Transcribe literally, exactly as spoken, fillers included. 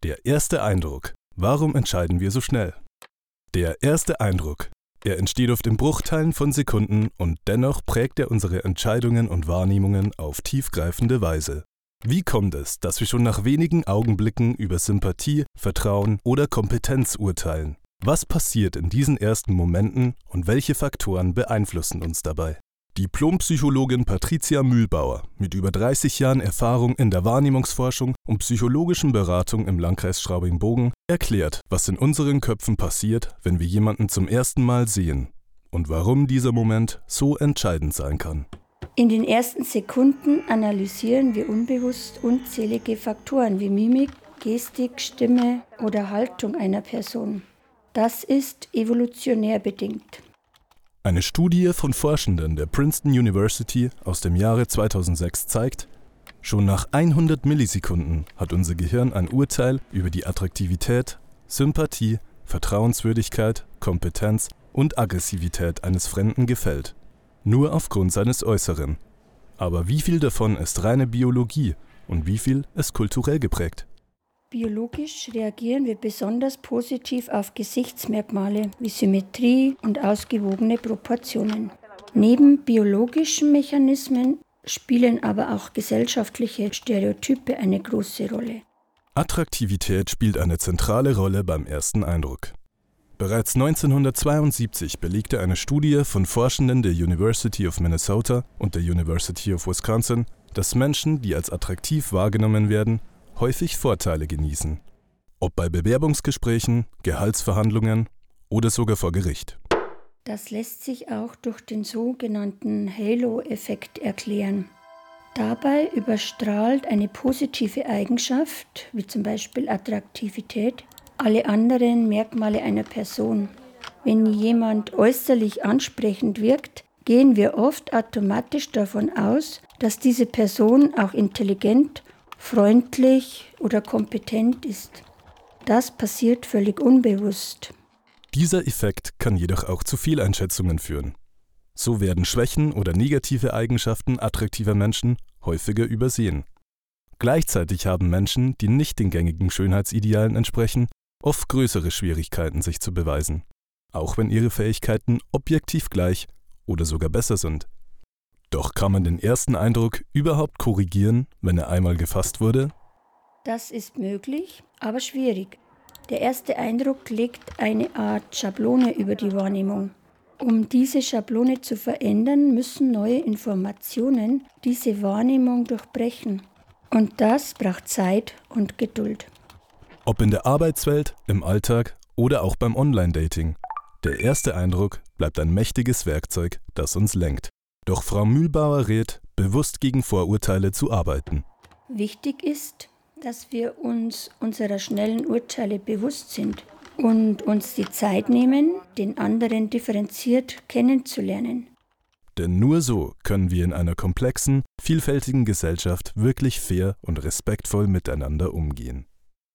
Der erste Eindruck. Warum entscheiden wir so schnell? Der erste Eindruck. Er entsteht oft in Bruchteilen von Sekunden und dennoch prägt er unsere Entscheidungen und Wahrnehmungen auf tiefgreifende Weise. Wie kommt es, dass wir schon nach wenigen Augenblicken über Sympathie, Vertrauen oder Kompetenz urteilen? Was passiert in diesen ersten Momenten und welche Faktoren beeinflussen uns dabei? Diplompsychologin Patricia Mühlbauer mit über dreißig Jahren Erfahrung in der Wahrnehmungsforschung und psychologischen Beratung im Landkreis Straubing-Bogen erklärt, was in unseren Köpfen passiert, wenn wir jemanden zum ersten Mal sehen und warum dieser Moment so entscheidend sein kann. In den ersten Sekunden analysieren wir unbewusst unzählige Faktoren wie Mimik, Gestik, Stimme oder Haltung einer Person. Das ist evolutionär bedingt. Eine Studie von Forschenden der Princeton University aus dem Jahre zweitausendsechs zeigt, schon nach hundert Millisekunden hat unser Gehirn ein Urteil über die Attraktivität, Sympathie, Vertrauenswürdigkeit, Kompetenz und Aggressivität eines Fremden gefällt. Nur aufgrund seines Äußeren. Aber wie viel davon ist reine Biologie und wie viel ist kulturell geprägt? Biologisch reagieren wir besonders positiv auf Gesichtsmerkmale wie Symmetrie und ausgewogene Proportionen. Neben biologischen Mechanismen spielen aber auch gesellschaftliche Stereotype eine große Rolle. Attraktivität spielt eine zentrale Rolle beim ersten Eindruck. Bereits neunzehnhundertzweiundsiebzig belegte eine Studie von Forschenden der University of Minnesota und der University of Wisconsin, dass Menschen, die als attraktiv wahrgenommen werden, häufig Vorteile genießen. Ob bei Bewerbungsgesprächen, Gehaltsverhandlungen oder sogar vor Gericht. Das lässt sich auch durch den sogenannten Halo-Effekt erklären. Dabei überstrahlt eine positive Eigenschaft, wie zum Beispiel Attraktivität, alle anderen Merkmale einer Person. Wenn jemand äußerlich ansprechend wirkt, gehen wir oft automatisch davon aus, dass diese Person auch intelligent, freundlich oder kompetent ist. Das passiert völlig unbewusst. Dieser Effekt kann jedoch auch zu Fehleinschätzungen führen. So werden Schwächen oder negative Eigenschaften attraktiver Menschen häufiger übersehen. Gleichzeitig haben Menschen, die nicht den gängigen Schönheitsidealen entsprechen, oft größere Schwierigkeiten, sich zu beweisen, auch wenn ihre Fähigkeiten objektiv gleich oder sogar besser sind. Doch kann man den ersten Eindruck überhaupt korrigieren, wenn er einmal gefasst wurde? Das ist möglich, aber schwierig. Der erste Eindruck legt eine Art Schablone über die Wahrnehmung. Um diese Schablone zu verändern, müssen neue Informationen diese Wahrnehmung durchbrechen. Und das braucht Zeit und Geduld. Ob in der Arbeitswelt, im Alltag oder auch beim Online-Dating. Der erste Eindruck bleibt ein mächtiges Werkzeug, das uns lenkt. Doch Frau Mühlbauer rät, bewusst gegen Vorurteile zu arbeiten. Wichtig ist, dass wir uns unserer schnellen Urteile bewusst sind und uns die Zeit nehmen, den anderen differenziert kennenzulernen. Denn nur so können wir in einer komplexen, vielfältigen Gesellschaft wirklich fair und respektvoll miteinander umgehen.